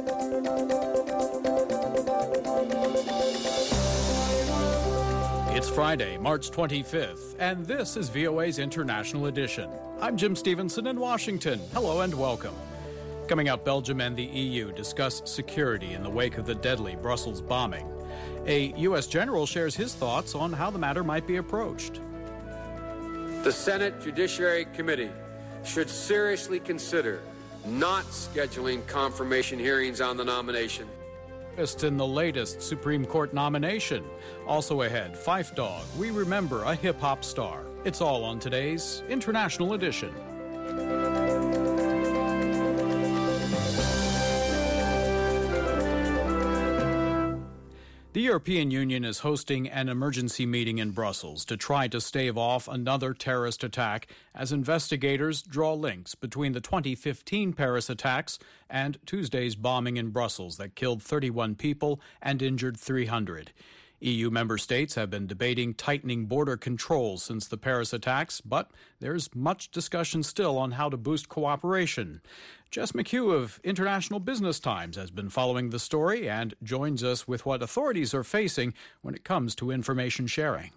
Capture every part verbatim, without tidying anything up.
It's Friday, March twenty-fifth, and this is V O A's International Edition. I'm Jim Stevenson in Washington. Hello and welcome. Coming up, Belgium and the E U discuss security in the wake of the deadly Brussels bombing. A U S general shares his thoughts on how the matter might be approached. The Senate Judiciary Committee should seriously consider not scheduling confirmation hearings on the nomination. In the latest Supreme Court nomination. Also ahead, Phife Dawg, we remember a hip-hop star. It's all on today's International Edition. The European Union is hosting an emergency meeting in Brussels to try to stave off another terrorist attack as investigators draw links between the twenty fifteen Paris attacks and Tuesday's bombing in Brussels that killed thirty-one people and injured three hundred. E U member states have been debating tightening border controls since the Paris attacks, but there's much discussion still on how to boost cooperation. Jess McHugh of International Business Times has been following the story and joins us with what authorities are facing when it comes to information sharing.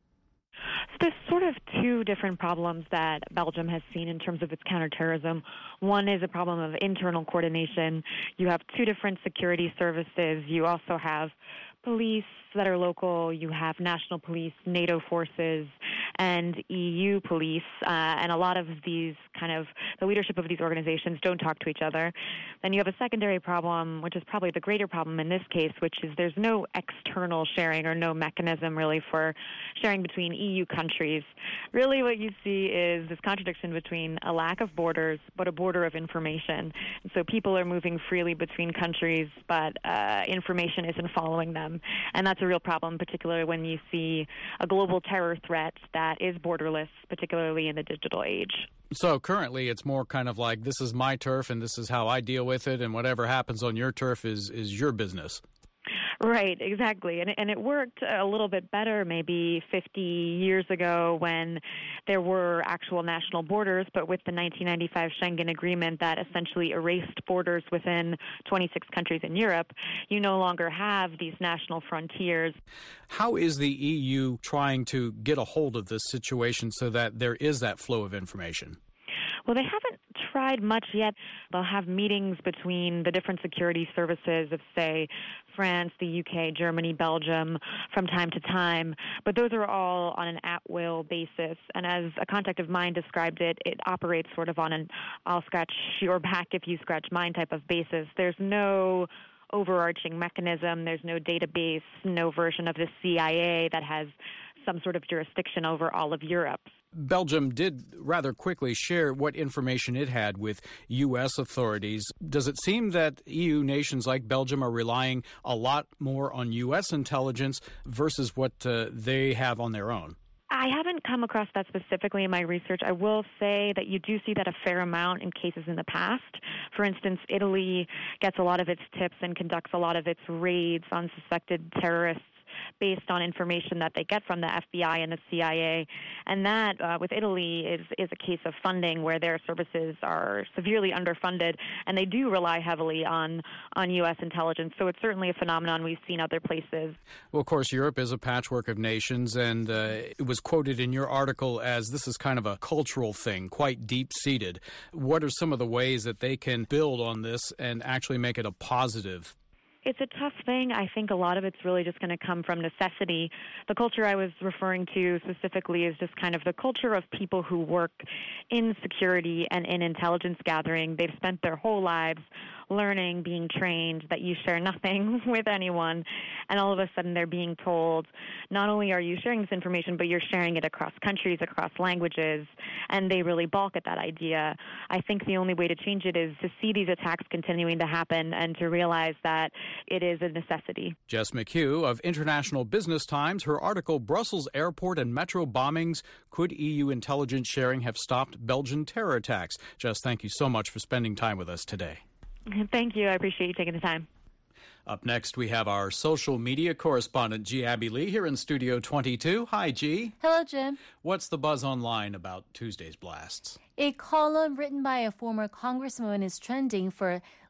So there's sort of two different problems that Belgium has seen in terms of its counterterrorism. One is a problem of internal coordination. You have two different security services. You also have police that are local. You have national police, NATO forces, and E U police. Uh, and a lot of these kind of, the leadership of these organizations don't talk to each other. Then you have a secondary problem, which is probably the greater problem in this case, which is there's no external sharing or no mechanism really for sharing between E U countries. Really what you see is this contradiction between a lack of borders, but a border of information. And so people are moving freely between countries, but uh, information isn't following them. And that's a real problem, particularly when you see a global terror threat that is borderless, particularly in the digital age. So currently it's more kind of like, this is my turf and this is how I deal with it, and whatever happens on your turf is, is your business. Right, exactly. And, and it worked a little bit better maybe fifty years ago when there were actual national borders, but with the nineteen ninety-five Schengen Agreement that essentially erased borders within twenty-six countries in Europe, you no longer have these national frontiers. How is the E U trying to get a hold of this situation so that there is that flow of information? Well, they haven't tried much yet. They'll have meetings between the different security services of, say, France, the U K, Germany, Belgium from time to time. But those are all on an at-will basis. And as a contact of mine described it, it operates sort of on an I'll scratch your back if you scratch mine type of basis. There's no overarching mechanism. There's no database, no version of the C I A that has some sort of jurisdiction over all of Europe. Belgium did rather quickly share what information it had with U S authorities. Does it seem that E U nations like Belgium are relying a lot more on U S intelligence versus what uh, they have on their own? I haven't come across that specifically in my research. I will say that you do see that a fair amount in cases in the past. For instance, Italy gets a lot of its tips and conducts a lot of its raids on suspected terrorists based on information that they get from the F B I and the C I A. And that, uh, with Italy, is, is a case of funding where their services are severely underfunded, and they do rely heavily on, on U S intelligence. So it's certainly a phenomenon we've seen other places. Well, of course, Europe is a patchwork of nations, and uh, it was quoted in your article as this is kind of a cultural thing, quite deep-seated. What are some of the ways that they can build on this and actually make it a positive? It's a tough thing. I think a lot of it's really just going to come from necessity. The culture I was referring to specifically is just kind of the culture of people who work in security and in intelligence gathering. They've spent their whole lives learning, being trained that you share nothing with anyone, and all of a sudden they're being told, not only are you sharing this information, but you're sharing it across countries, across languages, and they really balk at that idea. I think the only way to change it is to see these attacks continuing to happen and to realize that it is a necessity. Jess McHugh of International Business Times, her article, Brussels Airport and Metro Bombings, Could E U Intelligence Sharing Have Stopped Belgian Terror Attacks? Jess, thank you so much for spending time with us today. Thank you. I appreciate you taking the time. Up next, we have our social media correspondent, G. Abby Lee, here in Studio twenty-two. Hi, G. Hello, Jim. What's the buzz online about Tuesday's blasts? A column written by a former congresswoman is trending for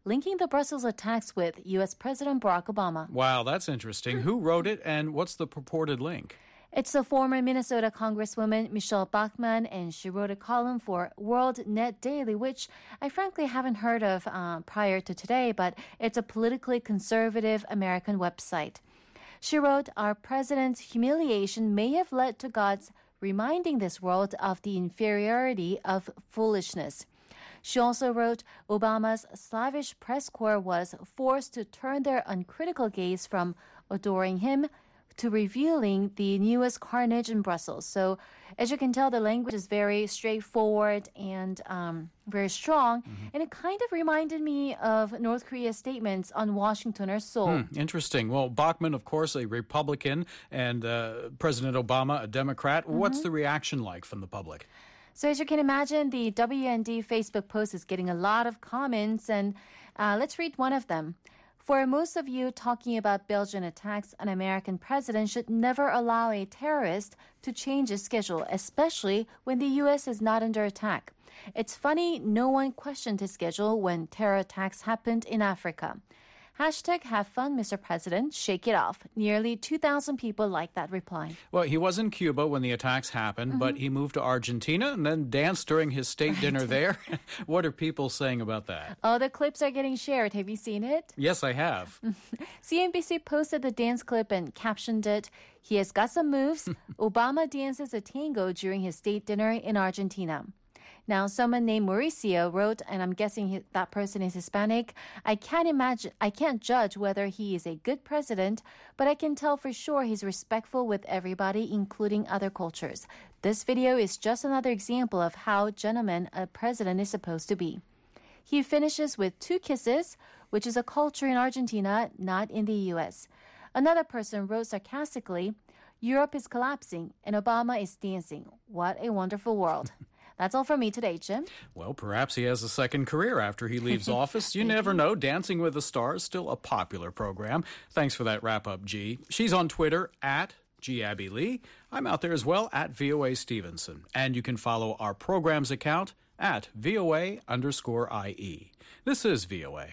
linking the Brussels attacks with U S President Barack Obama. Wow, that's interesting. Who wrote it and what's the purported link? It's the former Minnesota Congresswoman Michelle Bachmann, and she wrote a column for World Net Daily, which I frankly haven't heard of uh, prior to today, but it's a politically conservative American website. She wrote, "Our president's humiliation may have led to God's reminding this world of the inferiority of foolishness." She also wrote, Obama's slavish press corps was forced to turn their uncritical gaze from adoring him to revealing the newest carnage in Brussels. So, as you can tell, the language is very straightforward and um, very strong. Mm-hmm. And it kind of reminded me of North Korea's statements on Washington or Seoul. Hmm, interesting. Well, Bachmann, of course, a Republican, and uh, President Obama, a Democrat. Mm-hmm. What's the reaction like from the public? So as you can imagine, the W N D Facebook post is getting a lot of comments, and uh, let's read one of them. "For most of you, talking about Belgian attacks, an American president should never allow a terrorist to change his schedule, especially when the U S is not under attack. It's funny no one questioned his schedule when terror attacks happened in Africa. Hashtag have fun, Mister President. Shake it off." Nearly two thousand people liked that reply. Well, he was in Cuba when the attacks happened, mm-hmm. but he moved to Argentina and then danced during his state right. dinner there. What are people saying about that? Oh, the clips are getting shared. Have you seen it? Yes, I have. C N B C posted the dance clip and captioned it, "He has got some moves. Obama dances a tango during his state dinner in Argentina." Now, someone named Mauricio wrote, and I'm guessing he, that person is Hispanic, "I can't imagine, I can't judge whether he is a good president, but I can tell for sure he's respectful with everybody, including other cultures. This video is just another example of how gentleman a president is supposed to be." He finishes with two kisses, which is a culture in Argentina, not in the U S. Another person wrote sarcastically, "Europe is collapsing and Obama is dancing. What a wonderful world." That's all from me today, Jim. Well, perhaps he has a second career after he leaves office. You never know. Dancing with the Stars, still a popular program. Thanks for that wrap-up, G. She's on Twitter, at G. Abby Lee. I'm out there as well, at V O A Stevenson. And you can follow our program's account at V O A underscore I E. This is V O A.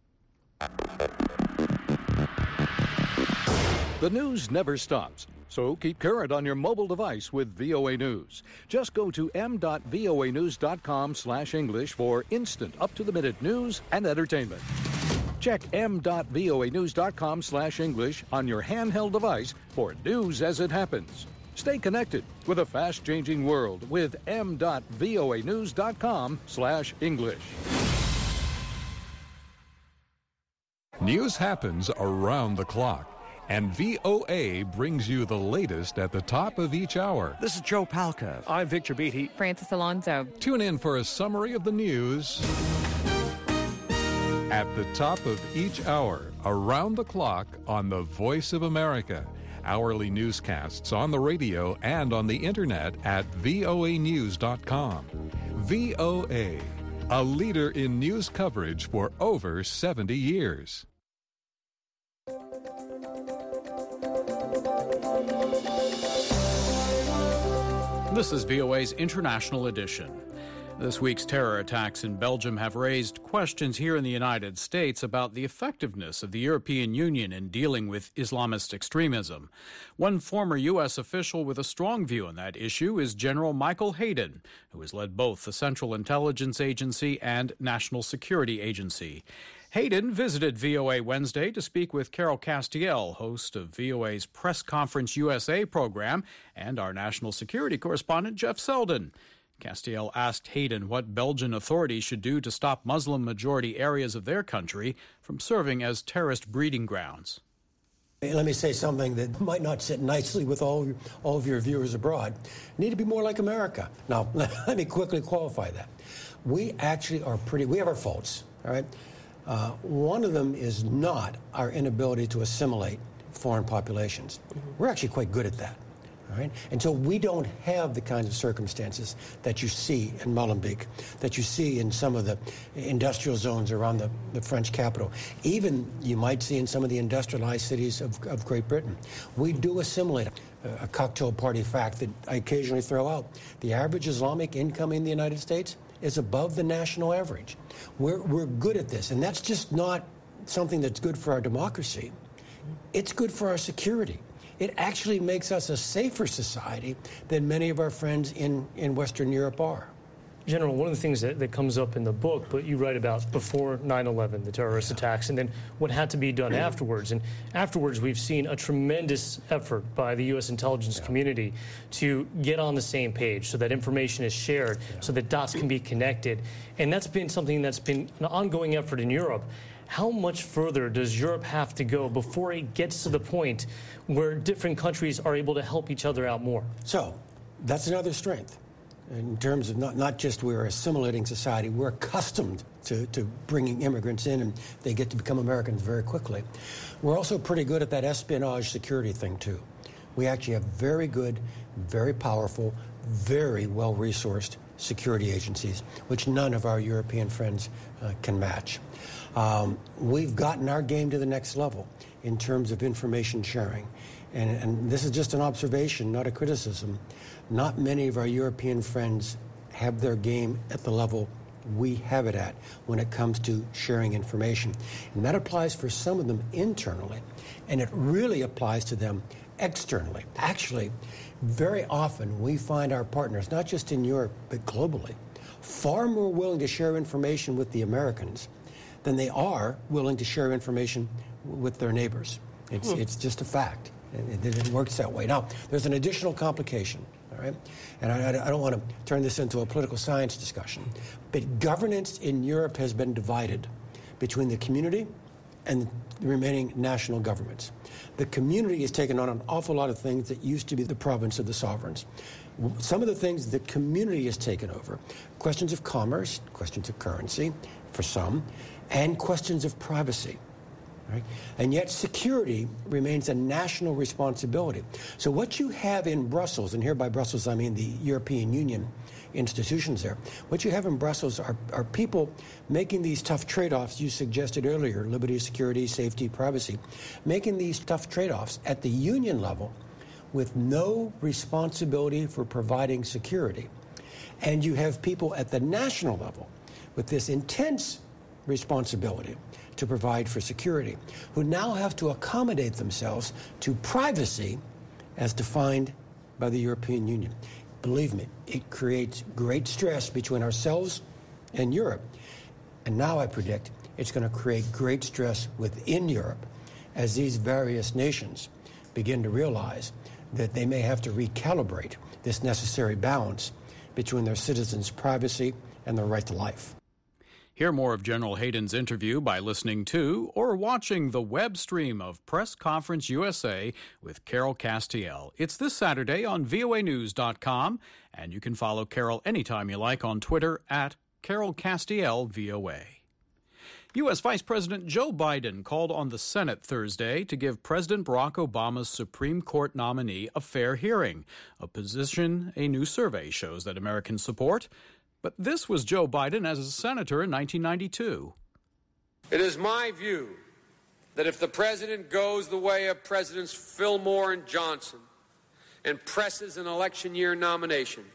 The news never stops. So keep current on your mobile device with V O A News. Just go to m dot v o a news dot com slash English for instant up-to-the-minute news and entertainment. Check m dot v o a news dot com slash English on your handheld device for news as it happens. Stay connected with a fast-changing world with m dot v o a news dot com slash English. News happens around the clock. And V O A brings you the latest at the top of each hour. This is Joe Palca. I'm Victor Beatty. Francis Alonso. Tune in for a summary of the news at the top of each hour, around the clock on the Voice of America. Hourly newscasts on the radio and on the internet at v o a news dot com. V O A, a leader in news coverage for over seventy years. This is V O A's International Edition. This week's terror attacks in Belgium have raised questions here in the United States about the effectiveness of the European Union in dealing with Islamist extremism. One former U S official with a strong view on that issue is General Michael Hayden, who has led both the Central Intelligence Agency and National Security Agency. Hayden visited V O A Wednesday to speak with Carol Castiel, host of V O A's Press Conference U S A program, and our national security correspondent, Jeff Selden. Castiel asked Hayden what Belgian authorities should do to stop Muslim-majority areas of their country from serving as terrorist breeding grounds. Let me say something that might not sit nicely with all, all of your viewers abroad. We need to be more like America. Now, let me quickly qualify that. We actually are pretty, we have our faults, all right? Uh, one of them is not our inability to assimilate foreign populations. We're actually quite good at that, all right? Until we don't have the kinds of circumstances that you see in Molenbeek, that you see in some of the industrial zones around the, the French capital, even you might see in some of the industrialized cities of, of Great Britain. We do assimilate a, a cocktail party fact that I occasionally throw out. The average Islamic income in the United States is above the national average. We're, we're good at this, and that's just not something that's good for our democracy. It's good for our security. It actually makes us a safer society than many of our friends in, in Western Europe are. General, one of the things that, that comes up in the book, but you write about before nine eleven, the terrorist yeah. attacks, and then what had to be done afterwards. And afterwards, we've seen a tremendous effort by the U S intelligence yeah. community to get on the same page so that information is shared, yeah. so that dots can be connected. And that's been something that's been an ongoing effort in Europe. How much further does Europe have to go before it gets to the point where different countries are able to help each other out more? So, that's another strength. In terms of not, not just we're assimilating society, we're accustomed to, to bringing immigrants in, and they get to become Americans very quickly. We're also pretty good at that espionage security thing, too. We actually have very good, very powerful, very well-resourced security agencies, which none of our European friends uh, can match. Um, we've gotten our game to the next level in terms of information sharing. And, and this is just an observation, not a criticism. Not many of our European friends have their game at the level we have it at when it comes to sharing information. And that applies for some of them internally, and it really applies to them externally. Actually, very often we find our partners, not just in Europe, but globally, far more willing to share information with the Americans than they are willing to share information with their neighbors. It's, hmm. it's just a fact. It, it, it works that way. Now, there's an additional complication, all right? And I, I don't want to turn this into a political science discussion, but governance in Europe has been divided between the community and the remaining national governments. The community has taken on an awful lot of things that used to be the province of the sovereigns. Some of the things the community has taken over, questions of commerce, questions of currency for some, and questions of privacy. Right? And yet security remains a national responsibility. So what you have in Brussels, and here by Brussels I mean the European Union institutions there, what you have in Brussels are, are people making these tough trade-offs you suggested earlier, liberty, security, safety, privacy, making these tough trade-offs at the union level with no responsibility for providing security. And you have people at the national level with this intense responsibility to provide for security, who now have to accommodate themselves to privacy as defined by the European Union. Believe me, it creates great stress between ourselves and Europe. And now I predict it's going to create great stress within Europe as these various nations begin to realize that they may have to recalibrate this necessary balance between their citizens' privacy and their right to life. Hear more of General Hayden's interview by listening to or watching the web stream of Press Conference U S A with Carol Castiel. It's this Saturday on V O A News dot com, and you can follow Carol anytime you like on Twitter at Carol Castiel V O A. U S. Vice President Joe Biden called on the Senate Thursday to give President Barack Obama's Supreme Court nominee a fair hearing, a position a new survey shows that Americans support. But this was Joe Biden as a senator in nineteen ninety-two. It is my view that if the president goes the way of Presidents Fillmore and Johnson and presses an election year nomination,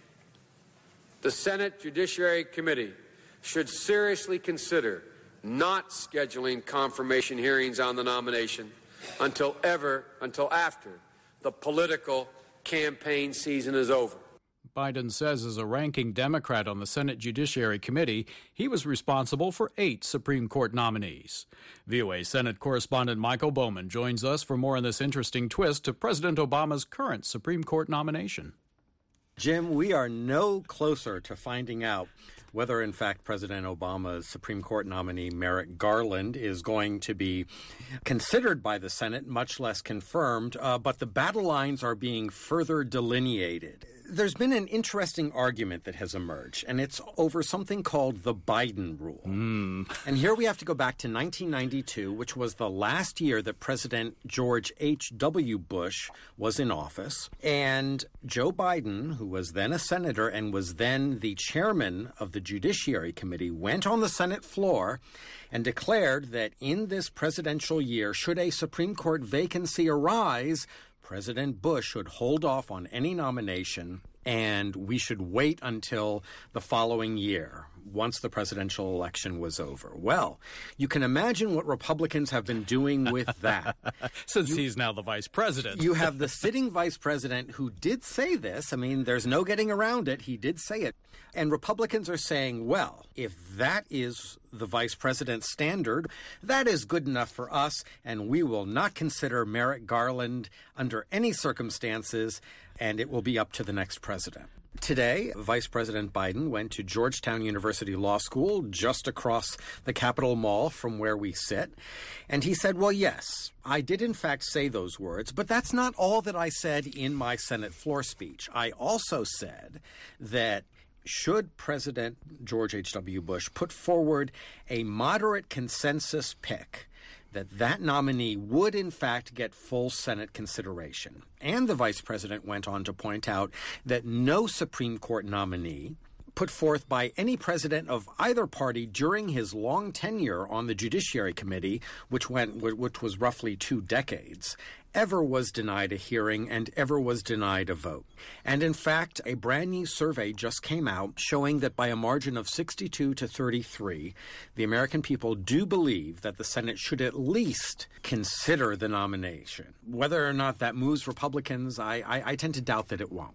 the Senate Judiciary Committee should seriously consider not scheduling confirmation hearings on the nomination until ever, until after the political campaign season is over. Biden says as a ranking Democrat on the Senate Judiciary Committee, he was responsible for eight Supreme Court nominees. V O A Senate correspondent Michael Bowman joins us for more on this interesting twist to President Obama's current Supreme Court nomination. Jim, we are no closer to finding out whether, in fact, President Obama's Supreme Court nominee Merrick Garland is going to be considered by the Senate, much less confirmed, uh, but the battle lines are being further delineated. There's been an interesting argument that has emerged, and it's over something called the Biden rule. Mm. And here we have to go back to nineteen ninety-two, which was the last year that President George H W Bush was in office. And Joe Biden, who was then a senator and was then the chairman of the Judiciary Committee, went on the Senate floor and declared that in this presidential year, should a Supreme Court vacancy arise, President Bush should hold off on any nomination, and we should wait until the following year, once the presidential election was over. Well, you can imagine what Republicans have been doing with that. Since you, he's now the vice president. You have the sitting vice president who did say this. I mean, there's no getting around it. He did say it. And Republicans are saying, well, if that is the vice president's standard, that is good enough for us, and we will not consider Merrick Garland under any circumstances, and it will be up to the next president. Today, Vice President Biden went to Georgetown University Law School, just across the Capitol Mall from where we sit, and he said, well, yes, I did in fact say those words, but that's not all that I said in my Senate floor speech. I also said that should President George H W. Bush put forward a moderate consensus pick, that that nominee would in fact get full Senate consideration. And the vice president went on to point out that no Supreme Court nominee put forth by any president of either party during his long tenure on the Judiciary Committee, which went which was roughly two decades, ever was denied a hearing and ever was denied a vote. And in fact, a brand new survey just came out showing that by a margin of sixty-two to thirty-three, the American people do believe that the Senate should at least consider the nomination. Whether or not that moves Republicans, I, I, I tend to doubt that it won't.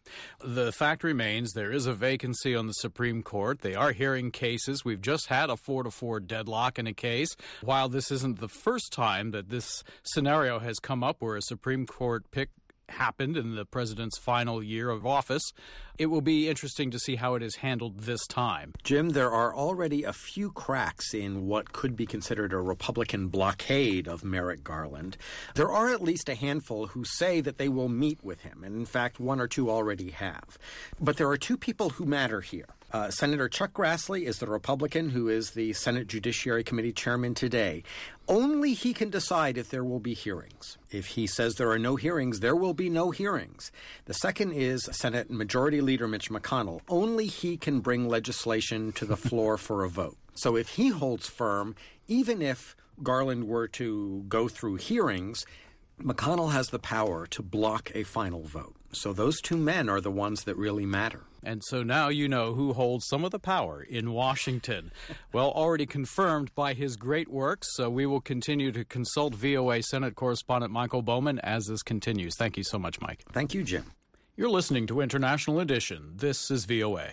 The fact remains there is a vacancy on the Supreme Court. They are hearing cases. We've just had a four to four deadlock in a case. While this isn't the first time that this scenario has come up where a Supreme Court pick happened in the president's final year of office, it will be interesting to see how it is handled this time. Jim, there are already a few cracks in what could be considered a Republican blockade of Merrick Garland. There are at least a handful who say that they will meet with him, and in fact, one or two already have. But there are two people who matter here. Uh, Senator Chuck Grassley is the Republican who is the Senate Judiciary Committee chairman today. Only he can decide if there will be hearings. If he says there are no hearings, there will be no hearings. The second is Senate Majority Leader Mitch McConnell. Only he can bring legislation to the floor for a vote. So if he holds firm, even if Garland were to go through hearings, McConnell has the power to block a final vote. So those two men are the ones that really matter. And so now you know who holds some of the power in Washington. Well, already confirmed by his great works, so we will continue to consult V O A Senate correspondent Michael Bowman as this continues. Thank you so much, Mike. Thank you, Jim. You're listening to International Edition. This is V O A.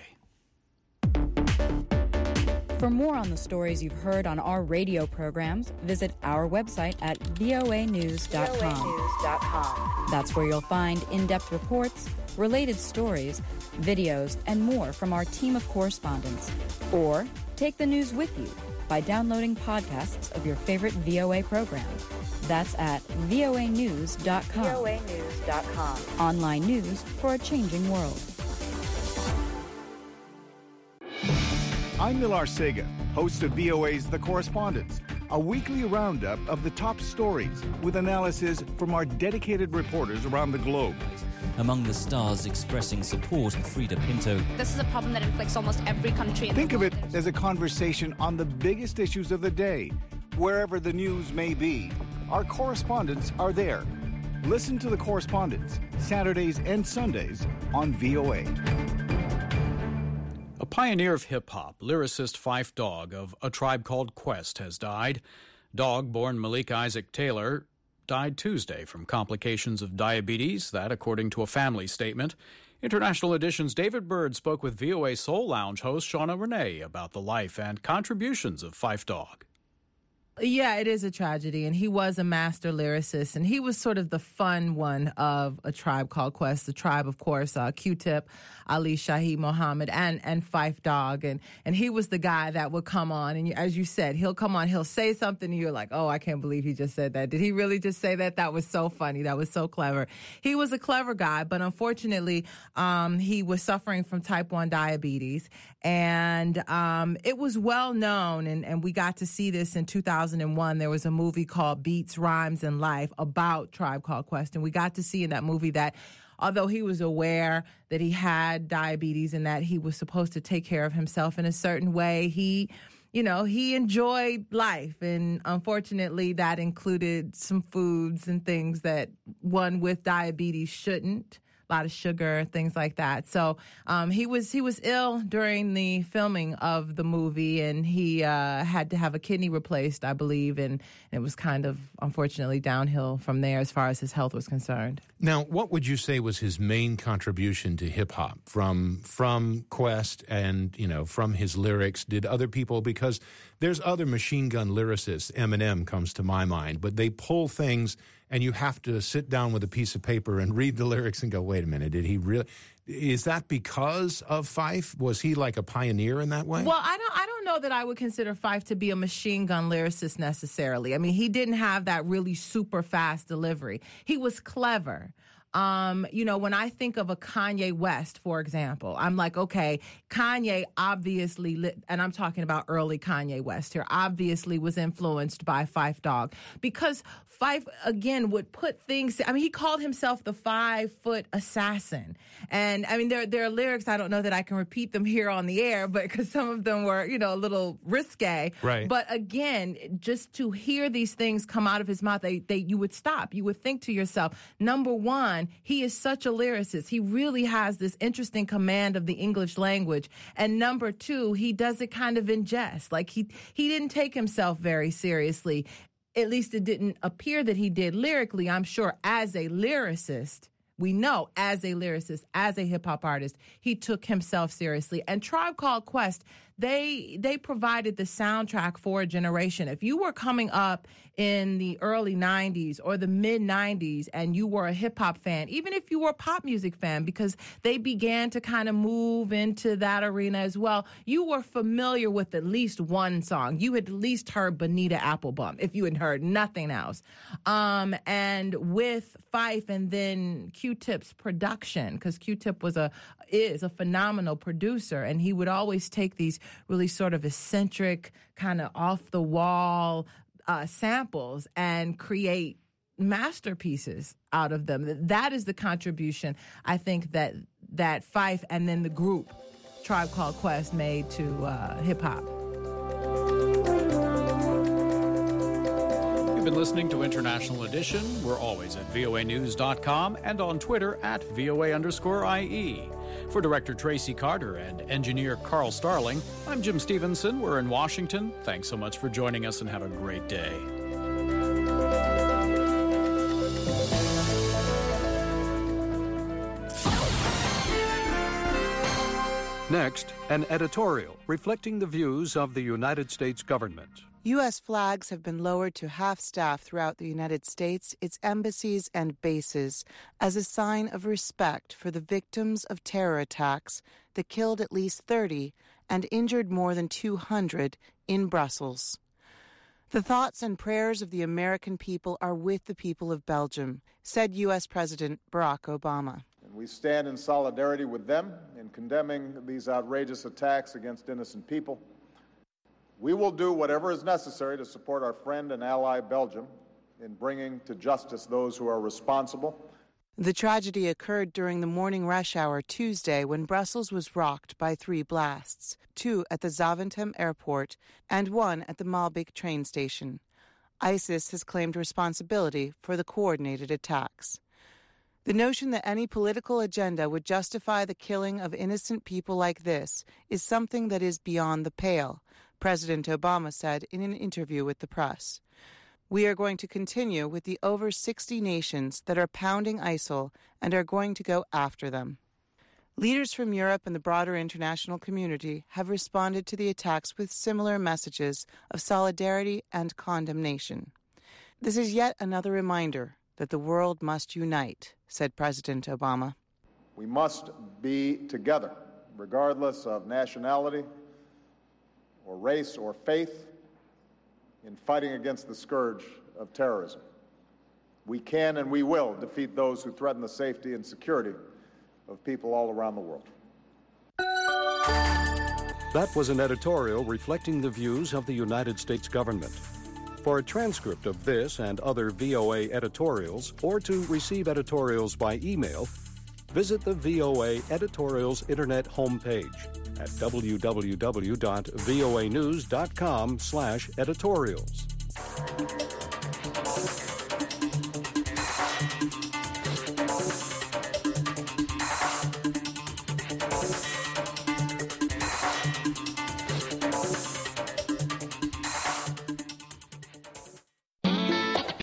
For more on the stories you've heard on our radio programs, visit our website at V O A news dot com. That's where you'll find in-depth reports, related stories, videos, and more from our team of correspondents. Or take the news with you by downloading podcasts of your favorite V O A program. That's at V O A news dot com. V O A news dot com. Online news for a changing world. I'm Millar Sega, host of V O A's The Correspondents, a weekly roundup of the top stories with analysis from our dedicated reporters around the globe. Among the stars expressing support, Frida Pinto. This is a problem that inflicts almost every country in the world. Think of it as a conversation on the biggest issues of the day. Wherever the news may be, our correspondents are there. Listen to The Correspondents, Saturdays and Sundays on V O A. A pioneer of hip-hop, lyricist Phife Dawg of A Tribe Called Quest has died. Dawg, born Malik Isaac Taylor, died Tuesday from complications of diabetes, that according to a family statement. International Edition's David Bird spoke with V O A Soul Lounge host Shauna Renee about the life and contributions of Phife Dawg. Yeah, it is a tragedy, and he was a master lyricist, and he was sort of the fun one of A Tribe Called Quest. The Tribe, of course, uh, Q-Tip, Ali Shaheed Muhammad, and and Phife Dawg, and and he was the guy that would come on, and you, as you said, he'll come on, he'll say something, and you're like, oh, I can't believe he just said that. Did he really just say that? That was so funny. That was so clever. He was a clever guy, but unfortunately, um, he was suffering from type one diabetes, and um, it was well known, and, and we got to see this in two thousand one. There was a movie called Beats, Rhymes, and Life about Tribe Called Quest, and we got to see in that movie that although he was aware that he had diabetes and that he was supposed to take care of himself in a certain way, he, you know, he enjoyed life. And unfortunately, that included some foods and things that one with diabetes shouldn't, a lot of sugar, things like that. So um, he was he was ill during the filming of the movie, and he uh, had to have a kidney replaced, I believe, and it was kind of, unfortunately, downhill from there as far as his health was concerned. Now, what would you say was his main contribution to hip-hop from from Quest and, you know, from his lyrics? Did other people, because there's other machine gun lyricists, Eminem comes to my mind, but they pull things and you have to sit down with a piece of paper and read the lyrics and go, wait a minute, did he really? Is that because of Phife? Was he like a pioneer in that way? Well, I don't I don't know that I would consider Phife to be a machine gun lyricist necessarily. I mean, he didn't have that really super fast delivery. He was clever. Um, you know, when I think of a Kanye West, for example, I'm like, okay, Kanye obviously, lit, and I'm talking about early Kanye West here, obviously was influenced by Phife Dawg, because Phife, again, would put things, I mean, he called himself the five-foot assassin. And, I mean, there, there are lyrics, I don't know that I can repeat them here on the air, but because some of them were, you know, a little risque. Right. But, again, just to hear these things come out of his mouth, they, they you would stop. You would think to yourself, number one, he is such a lyricist. He really has this interesting command of the English language. And number two, he does it kind of in jest. Like he he didn't take himself very seriously. At least it didn't appear that he did lyrically. I'm sure as a lyricist, we know as a lyricist, as a hip-hop artist, he took himself seriously. And Tribe Called Quest, they they provided the soundtrack for a generation. If you were coming up in the early nineties or the mid nineties and you were a hip-hop fan, even if you were a pop music fan, because they began to kind of move into that arena as well, you were familiar with at least one song. You had at least heard Bonita Applebum, if you had heard nothing else. Um, and with Phife and then Q-Tip's production, because Q-Tip was a is a phenomenal producer, and he would always take these really sort of eccentric, kind of off-the-wall uh, samples and create masterpieces out of them. That is the contribution, I think, that that Phife and then the group Tribe Called Quest made to uh, hip-hop. You've been listening to International Edition. We're always at V O A news dot com and on Twitter at V O A underscore I E. For Director Tracy Carter and Engineer Carl Starling, I'm Jim Stevenson. We're in Washington. Thanks so much for joining us and have a great day. Next, an editorial reflecting the views of the United States government. U S flags have been lowered to half-staff throughout the United States, its embassies and bases, as a sign of respect for the victims of terror attacks that killed at least thirty and injured more than two hundred in Brussels. The thoughts and prayers of the American people are with the people of Belgium, said U S President Barack Obama. And we stand in solidarity with them in condemning these outrageous attacks against innocent people. We will do whatever is necessary to support our friend and ally Belgium in bringing to justice those who are responsible. The tragedy occurred during the morning rush hour Tuesday when Brussels was rocked by three blasts, two at the Zaventem airport and one at the Maalbeek train station. ISIS has claimed responsibility for the coordinated attacks. The notion that any political agenda would justify the killing of innocent people like this is something that is beyond the pale, President Obama said in an interview with the press. We are going to continue with the over sixty nations that are pounding ISIL and are going to go after them. Leaders from Europe and the broader international community have responded to the attacks with similar messages of solidarity and condemnation. This is yet another reminder that the world must unite, said President Obama. We must be together, regardless of nationality or race or faith, in fighting against the scourge of terrorism. We can and we will defeat those who threaten the safety and security of people all around the world. That was an editorial reflecting the views of the United States government. For a transcript of this and other V O A editorials, or to receive editorials by email, visit the V O A Editorials Internet homepage at w w w dot v o a news dot com slash editorials.